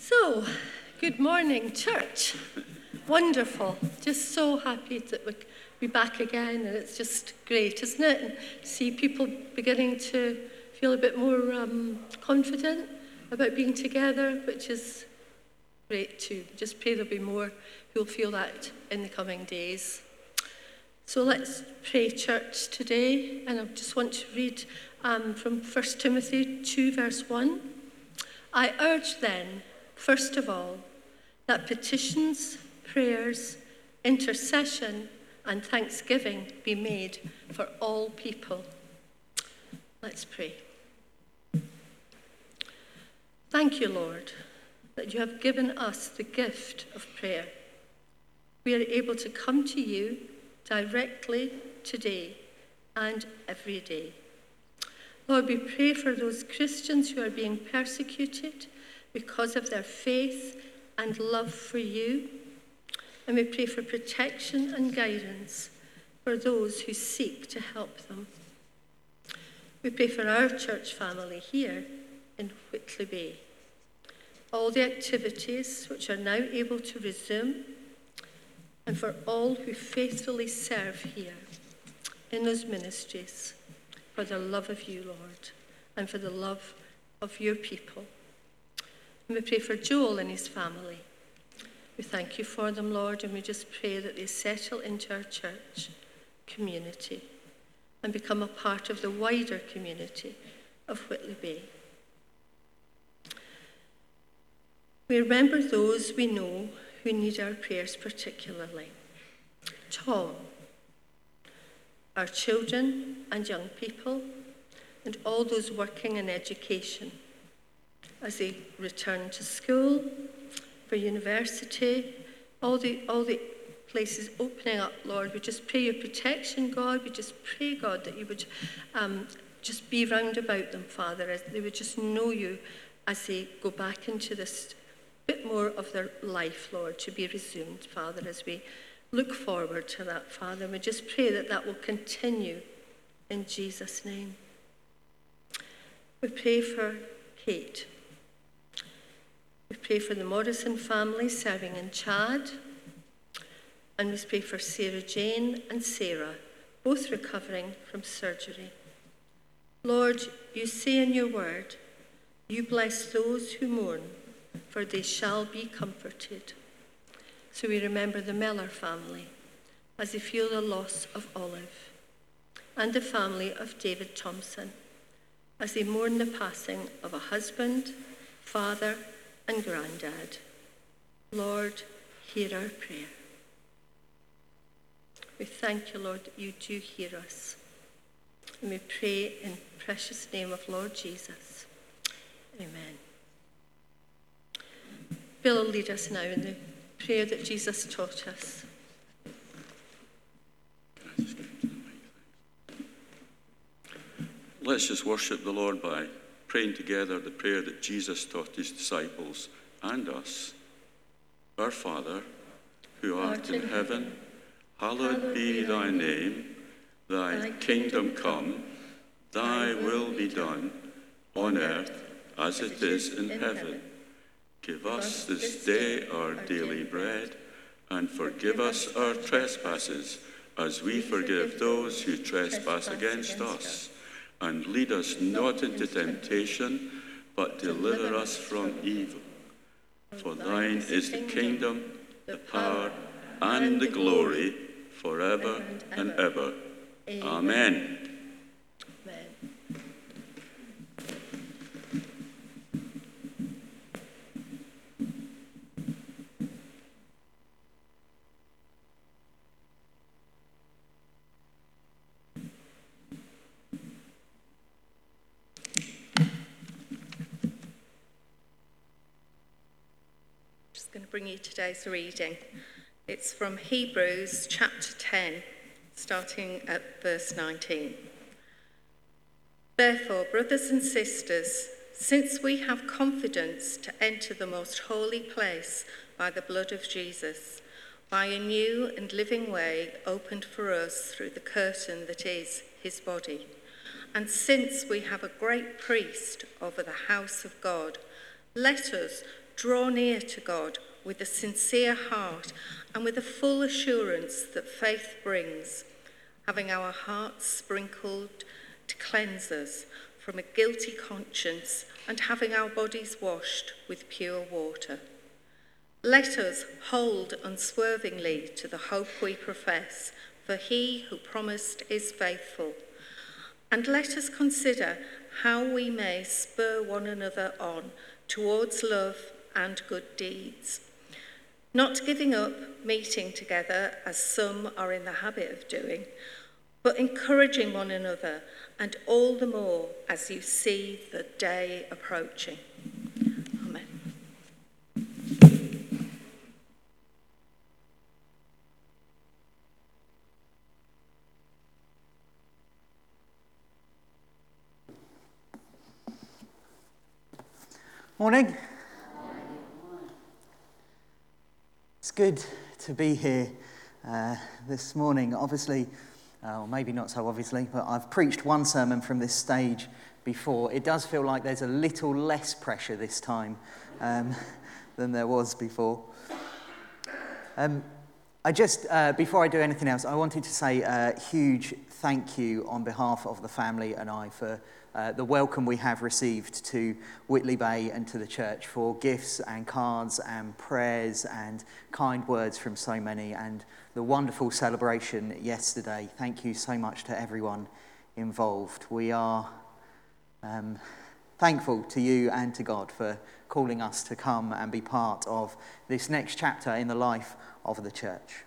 So, good morning, church. Wonderful. Just so happy that we'll be back again, and it's just great, isn't it? And see people beginning to feel a bit more confident about being together, which is great too. Just pray there'll be more who'll feel that in the coming days. So let's pray, church, today, and I just want to read from 1 Timothy 2, verse 1. I urge then, first of all, that petitions, prayers, intercession, and thanksgiving be made for all people. Let's pray. Thank you, Lord, that you have given us the gift of prayer. We are able to come to you directly today and every day. Lord, we pray for those Christians who are being persecuted because of their faith and love for you. And we pray for protection and guidance for those who seek to help them. We pray for our church family here in Whitley Bay. All the activities which are now able to resume, and for all who faithfully serve here in those ministries, for the love of you, Lord, and for the love of your people. And we pray for Joel and his family. We thank you for them, Lord, and we just pray that they settle into our church community and become a part of the wider community of Whitley Bay. We remember those we know who need our prayers particularly. Tom, our children and young people, and all those working in education as they return to school, for university, all the places opening up, Lord. We just pray your protection, God. We just pray, God, that you would just be round about them, Father, as they would just know you as they go back into this bit more of their life, Lord, to be resumed, Father, as we look forward to that, Father. And we just pray that that will continue in Jesus' name. We pray for Kate. We pray for the Morrison family serving in Chad. And we pray for Sarah Jane and Sarah, both recovering from surgery. Lord, you say in your word, you bless those who mourn, for they shall be comforted. So we remember the Miller family as they feel the loss of Olive, and the family of David Thompson as they mourn the passing of a husband, father, and granddad. Lord, hear our prayer. We thank you, Lord, that you do hear us. And we pray in the precious name of Lord Jesus. Amen. Bill will lead us now in the prayer that Jesus taught us. Let's just worship the Lord by praying together the prayer that Jesus taught his disciples and us. Our Father, who art in heaven, hallowed be thy name. Thy kingdom come, thy will be done, on earth as it is in heaven. Give us this day our daily bread, and forgive us our trespasses, as we forgive those who trespass against us. And lead us not into temptation, but deliver us from evil. For thine is the kingdom, the power, and the glory, forever and ever. Amen. Going to bring you today's reading. It's from Hebrews chapter 10, starting at verse 19. Therefore, brothers and sisters, since we have confidence to enter the most holy place by the blood of Jesus, by a new and living way opened for us through the curtain that is his body, and since we have a great priest over the house of God, let us draw near to God with a sincere heart and with a full assurance that faith brings, having our hearts sprinkled to cleanse us from a guilty conscience and having our bodies washed with pure water. Let us hold unswervingly to the hope we profess, for he who promised is faithful. And let us consider how we may spur one another on towards love and good deeds, not giving up meeting together as some are in the habit of doing, but encouraging one another, and all the more as you see the day approaching. Amen. Morning. It's good to be here this morning. Obviously, or maybe not so obviously, but I've preached one sermon from this stage before. It does feel like there's a little less pressure this time than there was before. Before I do anything else, I wanted to say a huge thank you on behalf of the family and I for the welcome we have received to Whitley Bay and to the church, for gifts and cards and prayers and kind words from so many, and the wonderful celebration yesterday. Thank you so much to everyone involved. We are thankful to you and to God for calling us to come and be part of this next chapter in the life of the church.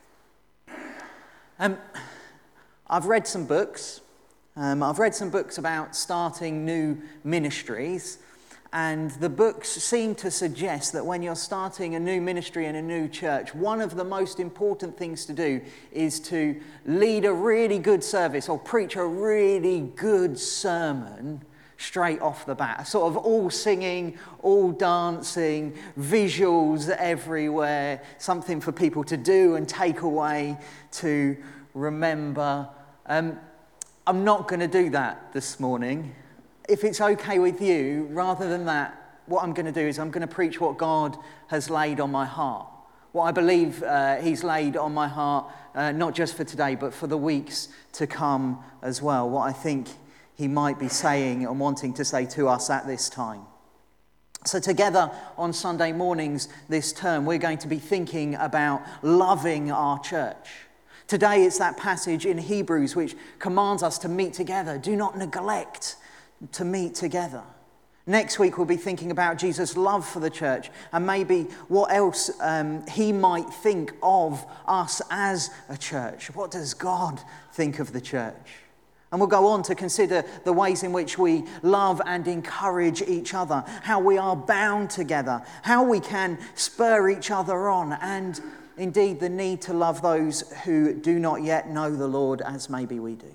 I've read some books. I've read some books about starting new ministries, and the books seem to suggest that when you're starting a new ministry in a new church, one of the most important things to do is to lead a really good service or preach a really good sermon straight off the bat. Sort of all singing, all dancing, visuals everywhere, something for people to do and take away, to remember. I'm not going to do that this morning. If it's okay with you, rather than that, what I'm going to do is I'm going to preach what God has laid on my heart. What I believe he's laid on my heart, not just for today, but for the weeks to come as well. What I think he might be saying and wanting to say to us at this time. So together on Sunday mornings this term, we're going to be thinking about loving our church. Today it's that passage in Hebrews which commands us to meet together. Do not neglect to meet together. Next week we'll be thinking about Jesus' love for the church and maybe what else he might think of us as a church. What does God think of the church? And we'll go on to consider the ways in which we love and encourage each other, how we are bound together, how we can spur each other on, and indeed the need to love those who do not yet know the Lord as maybe we do.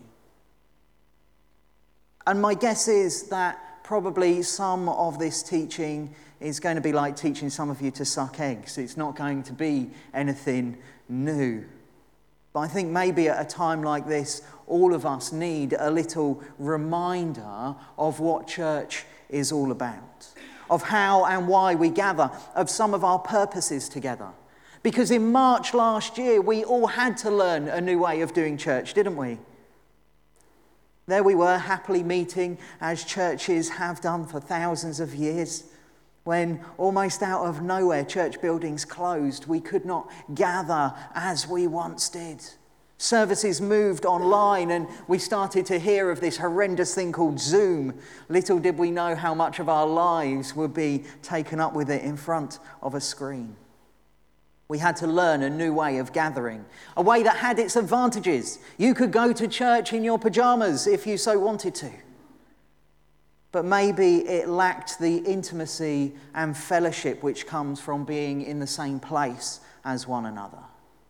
And my guess is that probably some of this teaching is going to be like teaching some of you to suck eggs. It's not going to be anything new. But I think maybe at a time like this, all of us need a little reminder of what church is all about, of how and why we gather, of some of our purposes together. Because in March last year, we all had to learn a new way of doing church, didn't we? There we were, happily meeting as churches have done for thousands of years. When almost out of nowhere church buildings closed, we could not gather as we once did. Services moved online and we started to hear of this horrendous thing called Zoom. Little did we know how much of our lives would be taken up with it in front of a screen. We had to learn a new way of gathering, a way that had its advantages. You could go to church in your pajamas if you so wanted to. But maybe it lacked the intimacy and fellowship which comes from being in the same place as one another.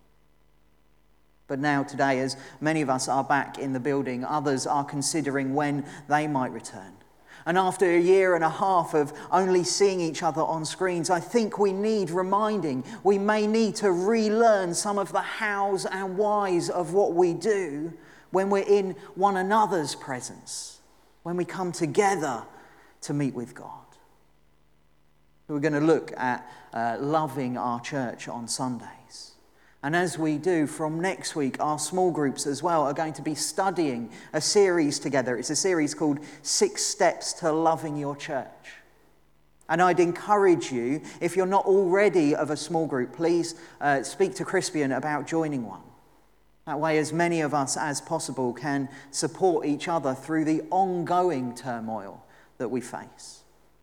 But now today, as many of us are back in the building, others are considering when they might return. And after a year and a half of only seeing each other on screens, I think we need reminding. We may need to relearn some of the hows and whys of what we do when we're in one another's presence, when we come together to meet with God. We're going to look at loving our church on Sundays. And as we do, from next week, our small groups as well are going to be studying a series together. It's a series called 6 Steps to Loving Your Church. And I'd encourage you, if you're not already of a small group, please speak to Crispian about joining one. That way, as many of us as possible can support each other through the ongoing turmoil that we face.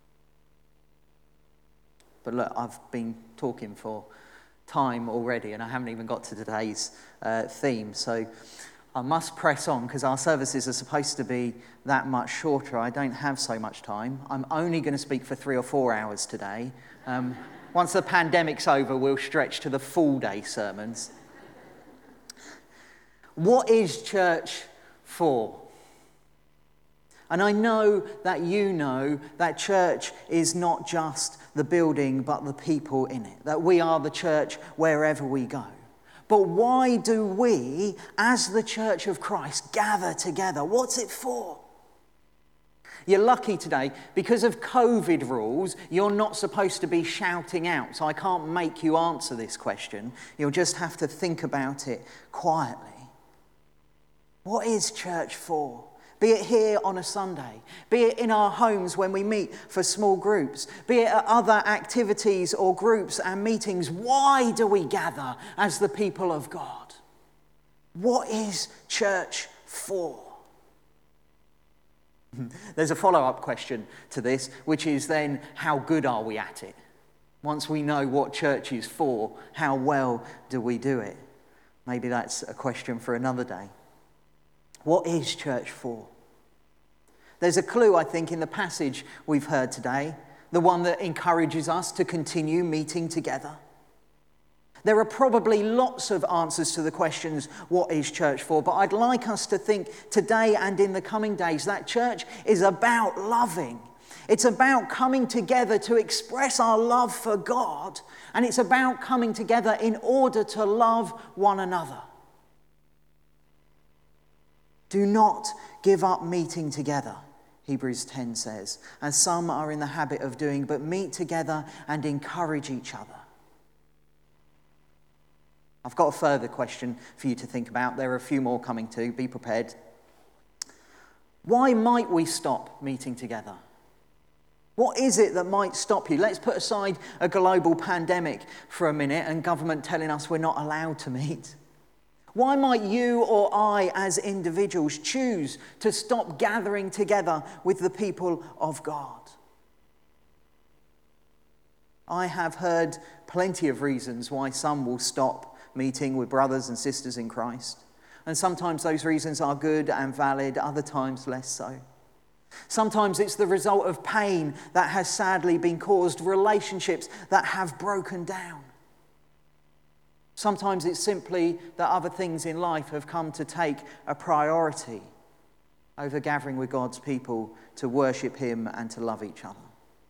But look, I've been talking for time already, and I haven't even got to today's theme. So I must press on because our services are supposed to be that much shorter. I don't have so much time. I'm only going to speak for 3 or 4 hours today. Once the pandemic's over, we'll stretch to the full day sermons. What is church for? And I know that you know that church is not just the building, but the people in it. That we are the church wherever we go. But why do we, as the Church of Christ, gather together? What's it for? You're lucky today, because of COVID rules, you're not supposed to be shouting out. So I can't make you answer this question. You'll just have to think about it quietly. What is church for? Be it here on a Sunday, be it in our homes when we meet for small groups, be it at other activities or groups and meetings. Why do we gather as the people of God? What is church for? There's a follow-up question to this, which is then, how good are we at it? Once we know what church is for, how well do we do it? Maybe that's a question for another day. What is church for? There's a clue, I think, in the passage we've heard today, the one that encourages us to continue meeting together. There are probably lots of answers to the questions, what is church for? But I'd like us to think today and in the coming days that church is about loving. It's about coming together to express our love for God, and it's about coming together in order to love one another. Do not give up meeting together, Hebrews 10 says, as some are in the habit of doing, but meet together and encourage each other. I've got a further question for you to think about. There are a few more coming too. Be prepared. Why might we stop meeting together? What is it that might stop you? Let's put aside a global pandemic for a minute and government telling us we're not allowed to meet. Why might you or I as individuals choose to stop gathering together with the people of God? I have heard plenty of reasons why some will stop meeting with brothers and sisters in Christ. And sometimes those reasons are good and valid, other times less so. Sometimes it's the result of pain that has sadly been caused, relationships that have broken down. Sometimes it's simply that other things in life have come to take a priority over gathering with God's people to worship Him and to love each other.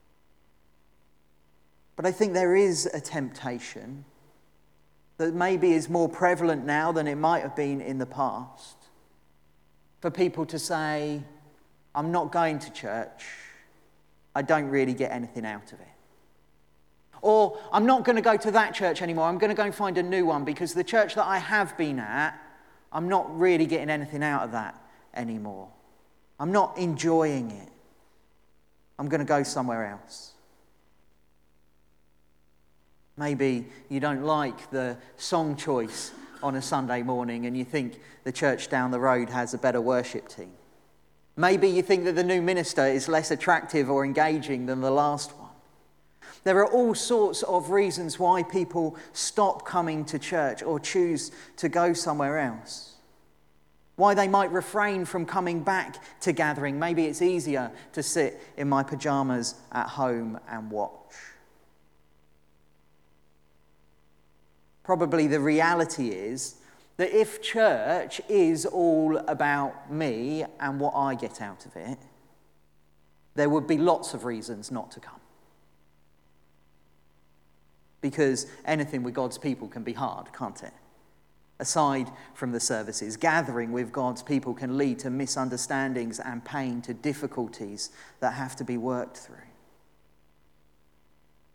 But I think there is a temptation that maybe is more prevalent now than it might have been in the past, for people to say, I'm not going to church, I don't really get anything out of it. Or, I'm not going to go to that church anymore, I'm going to go and find a new one because the church that I have been at, I'm not really getting anything out of that anymore. I'm not enjoying it. I'm going to go somewhere else. Maybe you don't like the song choice on a Sunday morning and you think the church down the road has a better worship team. Maybe you think that the new minister is less attractive or engaging than the last one. There are all sorts of reasons why people stop coming to church or choose to go somewhere else. Why they might refrain from coming back to gathering. Maybe it's easier to sit in my pajamas at home and watch. Probably the reality is that if church is all about me and what I get out of it, there would be lots of reasons not to come. Because anything with God's people can be hard, can't it? Aside from the services, gathering with God's people can lead to misunderstandings and pain, to difficulties that have to be worked through.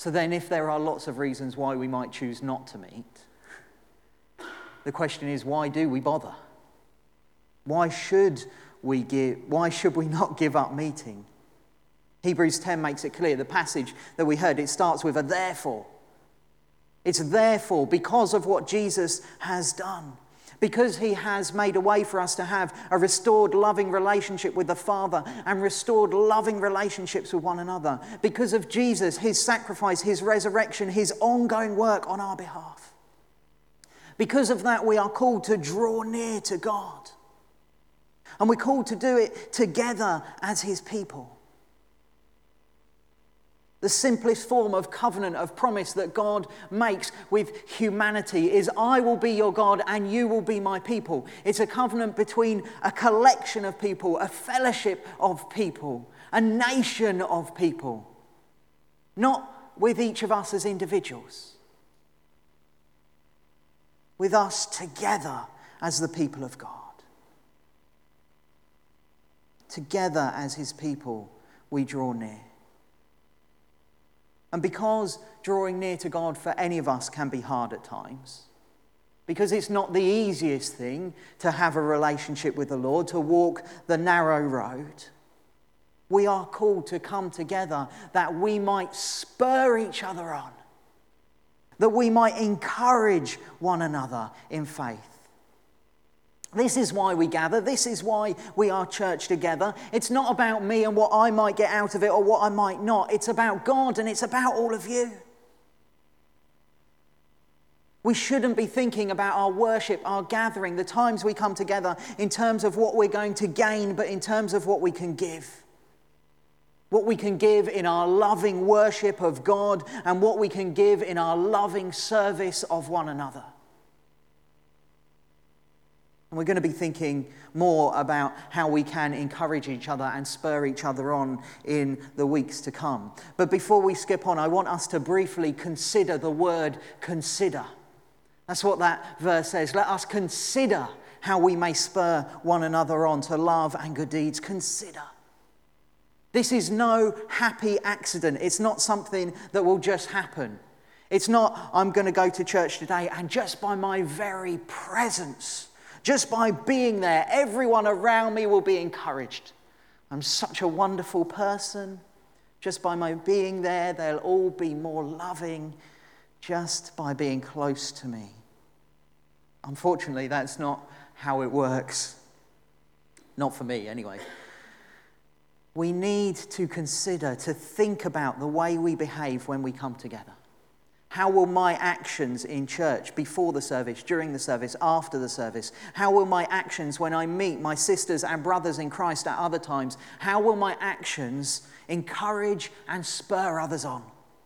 So then if there are lots of reasons why we might choose not to meet, the question is, why do we bother? Why should we not give up meeting? Hebrews 10 makes it clear. The passage that we heard, it starts with a therefore. It's therefore because of what Jesus has done. Because he has made a way for us to have a restored loving relationship with the Father and restored loving relationships with one another. Because of Jesus, his sacrifice, his resurrection, his ongoing work on our behalf. Because of that, we are called to draw near to God. And we're called to do it together as his people. The simplest form of covenant, of promise that God makes with humanity is, I will be your God and you will be my people. It's a covenant between a collection of people, a fellowship of people, a nation of people. Not with each of us as individuals. With us together as the people of God. Together as his people, we draw near. And because drawing near to God for any of us can be hard at times, because it's not the easiest thing to have a relationship with the Lord, to walk the narrow road, we are called to come together that we might spur each other on, that we might encourage one another in faith. This is why we gather. This is why we are church together. It's not about me and what I might get out of it or what I might not. It's about God and it's about all of you. We shouldn't be thinking about our worship, our gathering, the times we come together in terms of what we're going to gain, but in terms of what we can give. What we can give in our loving worship of God and what we can give in our loving service of one another. And we're going to be thinking more about how we can encourage each other and spur each other on in the weeks to come. But before we skip on, I want us to briefly consider the word consider. That's what that verse says. Let us consider how we may spur one another on to love and good deeds. Consider. This is no happy accident. It's not something that will just happen. It's not, I'm going to go to church today and just by my very presence, just by being there, everyone around me will be encouraged. I'm such a wonderful person. Just by my being there, they'll all be more loving just by being close to me. Unfortunately, that's not how it works. Not for me, anyway. We need to consider, to think about the way we behave when we come together. How will my actions in church before the service, during the service, after the service? How will my actions when I meet my sisters and brothers in Christ at other times? How will my actions encourage and spur others on?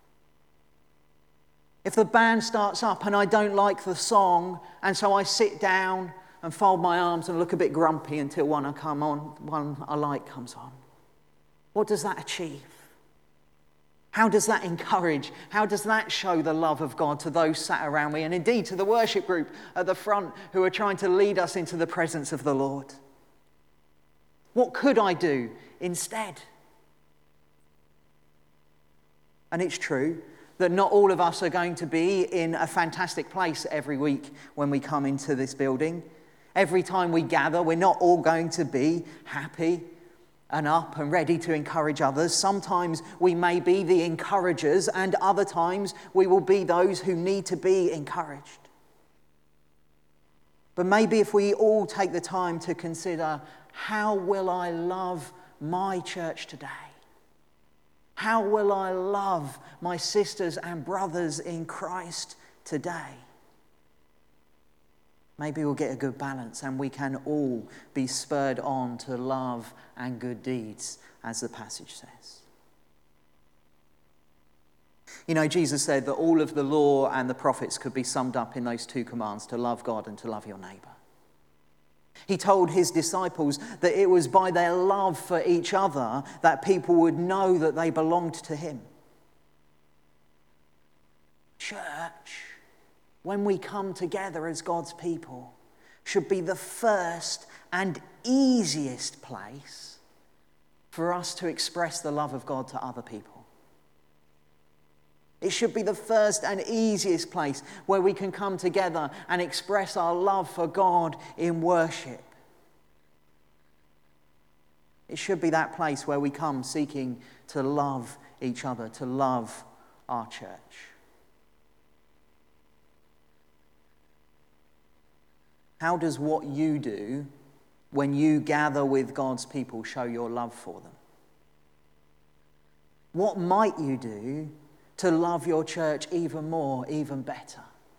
If the band starts up and I don't like the song, and so I sit down and fold my arms and look a bit grumpy until one I like comes on, what does that achieve? How does that encourage? How does that show the love of God to those sat around me and indeed to the worship group at the front who are trying to lead us into the presence of the Lord? What could I do instead? And it's true that not all of us are going to be in a fantastic place every week when we come into this building. Every time we gather, we're not all going to be happy and up and ready to encourage others. Sometimes we may be the encouragers, and other times we will be those who need to be encouraged. But maybe if we all take the time to consider, how will I love my church today? How will I love my sisters and brothers in Christ today? Maybe we'll get a good balance and we can all be spurred on to love and good deeds, as the passage says. You know, Jesus said that all of the law and the prophets could be summed up in those two commands, to love God and to love your neighbour. He told his disciples that it was by their love for each other that people would know that they belonged to him. Church, when we come together as God's people, should be the first and easiest place for us to express the love of God to other people. It should be the first and easiest place where we can come together and express our love for God in worship. It should be that place where we come seeking to love each other, to love our church. How does what you do when you gather with God's people show your love for them? What might you do to love your church even more, even better?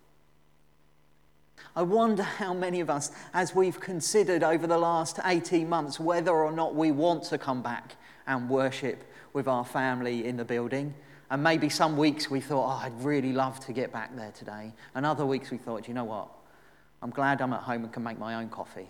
I wonder how many of us, as we've considered over the last 18 months whether or not we want to come back and worship with our family in the building, and maybe some weeks we thought, oh, I'd really love to get back there today, and other weeks we thought, you know what, I'm glad I'm at home and can make my own coffee.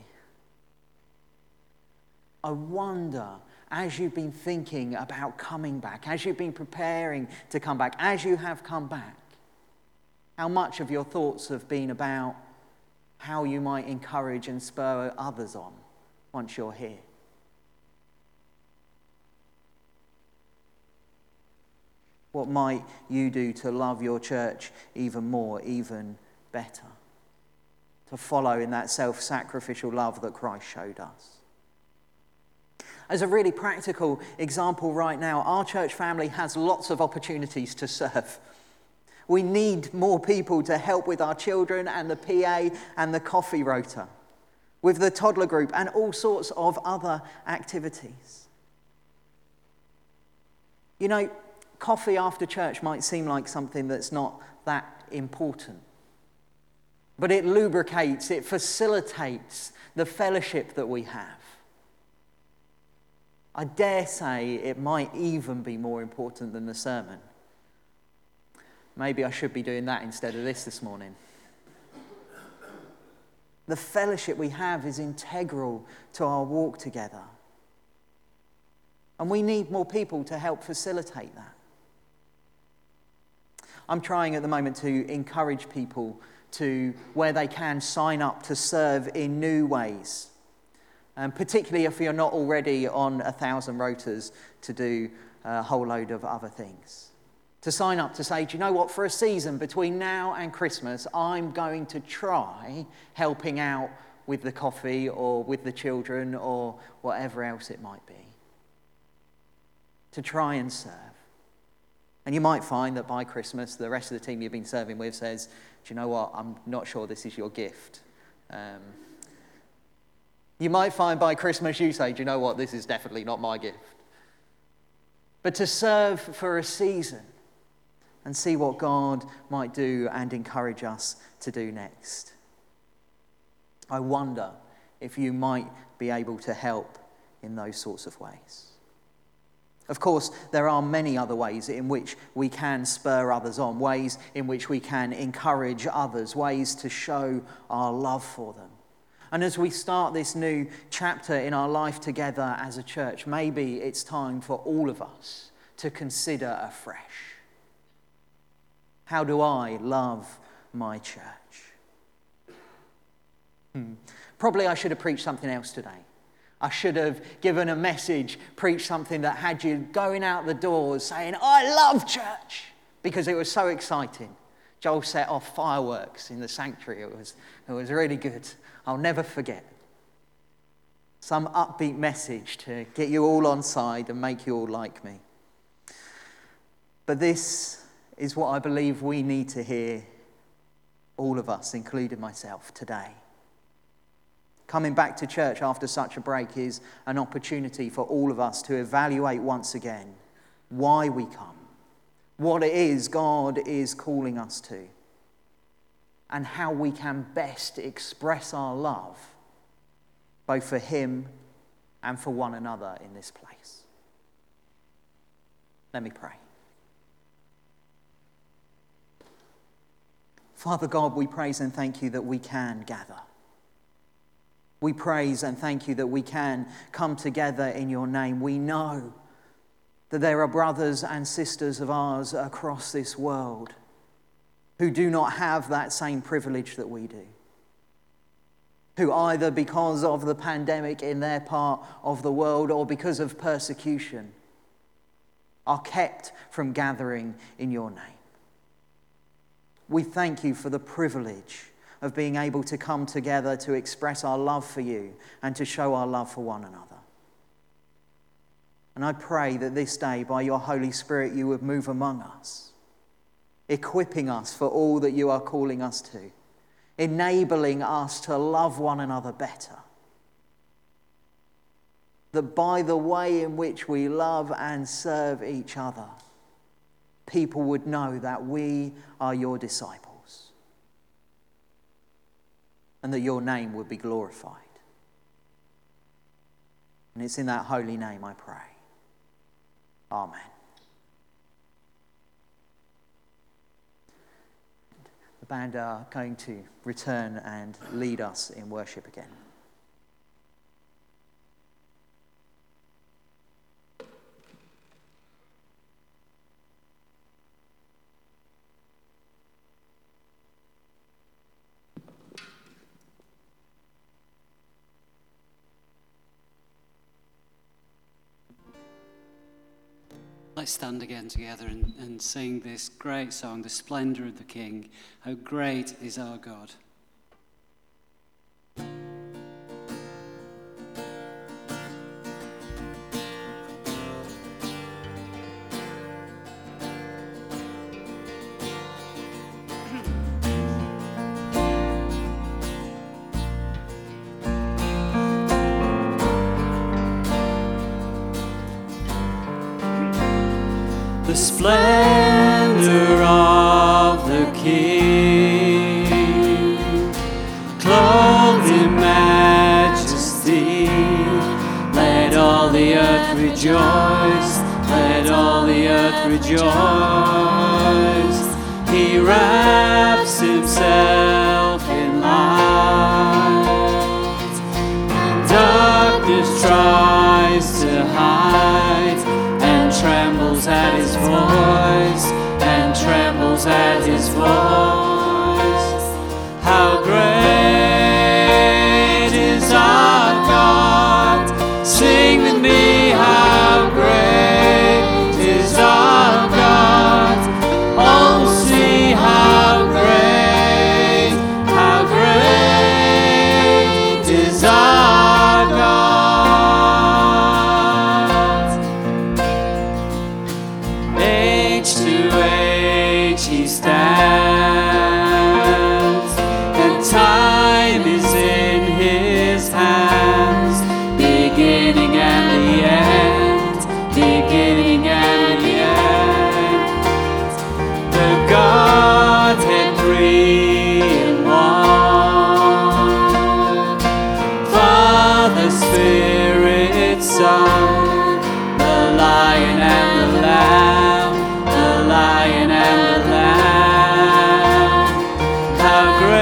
I wonder, as you've been thinking about coming back, as you've been preparing to come back, as you have come back, how much of your thoughts have been about how you might encourage and spur others on once you're here. What might you do to love your church even more, even better? To follow in that self-sacrificial love that Christ showed us. As a really practical example right now, our church family has lots of opportunities to serve. We need more people to help with our children and the PA and the coffee rota, with the toddler group and all sorts of other activities. You know, coffee after church might seem like something that's not that important, but it lubricates, it facilitates the fellowship that we have. I dare say it might even be more important than the sermon. Maybe I should be doing that instead of this morning. The fellowship we have is integral to our walk together. And we need more people to help facilitate that. I'm trying at the moment to encourage people to, where they can, sign up to serve in new ways. Particularly if you're not already on 1,000 rotas to do a whole load of other things. To sign up to say, do you know what, for a season between now and Christmas, I'm going to try helping out with the coffee or with the children or whatever else it might be. To try and serve. And you might find that by Christmas, the rest of the team you've been serving with says, do you know what, I'm not sure this is your gift. You might find by Christmas you say, do you know what, this is definitely not my gift. But to serve for a season and see what God might do and encourage us to do next. I wonder if you might be able to help in those sorts of ways. Of course, there are many other ways in which we can spur others on, ways in which we can encourage others, ways to show our love for them. And as we start this new chapter in our life together as a church, maybe it's time for all of us to consider afresh. How do I love my church? Probably I should have preached something else today. I should have given a message, preached something that had you going out the doors saying, I love church, because it was so exciting. Joel set off fireworks in the sanctuary. It was really good. I'll never forget. Some upbeat message to get you all on side and make you all like me. But this is what I believe we need to hear, all of us, including myself, today. Coming back to church after such a break is an opportunity for all of us to evaluate once again why we come, what it is God is calling us to, and how we can best express our love, both for Him and for one another in this place. Let me pray. Father God, we praise and thank you that we can gather. We praise and thank you that we can come together in your name. We know that there are brothers and sisters of ours across this world who do not have that same privilege that we do. Who either because of the pandemic in their part of the world or because of persecution are kept from gathering in your name. We thank you for the privilege of being able to come together to express our love for you and to show our love for one another. And I pray that this day, by your Holy Spirit, you would move among us, equipping us for all that you are calling us to, enabling us to love one another better. That by the way in which we love and serve each other, people would know that we are your disciples and that your name would be glorified. And it's in that holy name I pray. Amen. The band are going to return and lead us in worship again. Let's stand again together and sing this great song, The Splendor of the King. How great is our God. The splendor of the King, clothed in majesty, let all the earth rejoice, let all the earth rejoice. He wraps himself in light, and darkness tries to hide, and trembles at his voice, and trembles at his voice. How great is our God! Sing with me, how great is our God! Oh, see how great is our God! Age to age he stands, and time is in his hands, beginning and the end, beginning and the end. The Godhead three in one, Father, Spirit, Son, the Lion and the Lamb, the Lion and the Lamb. How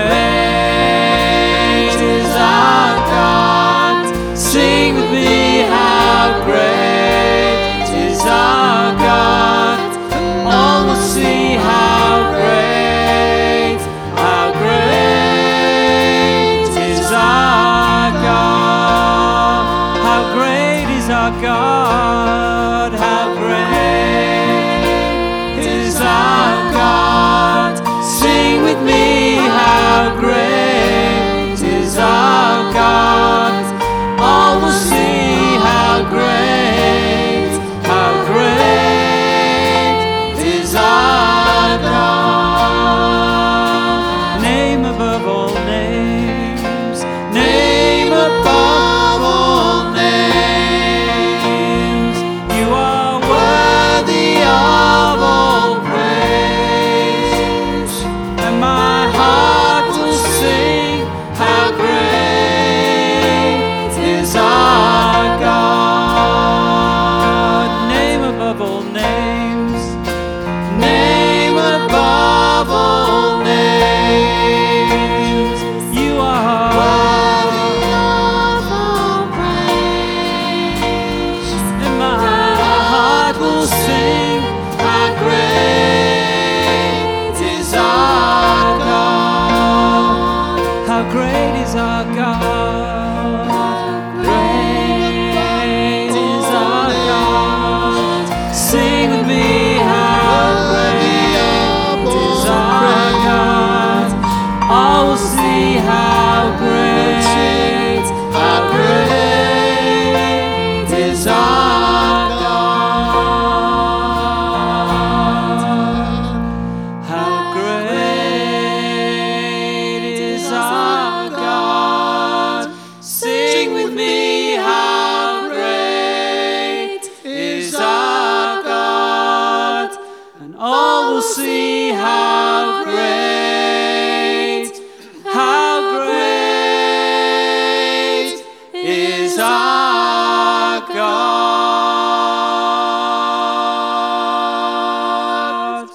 great is our God! Sing with me, how great is our God! All will see how great is our God! How great is our God! How and all will see how great is our God.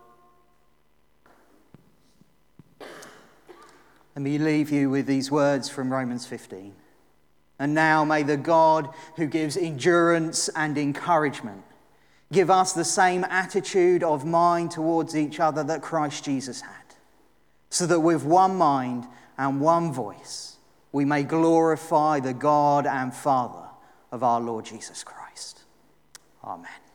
Let me leave you with these words from Romans 15. And now may the God who gives endurance and encouragement give us the same attitude of mind towards each other that Christ Jesus had, so that with one mind and one voice we may glorify the God and Father of our Lord Jesus Christ. Amen.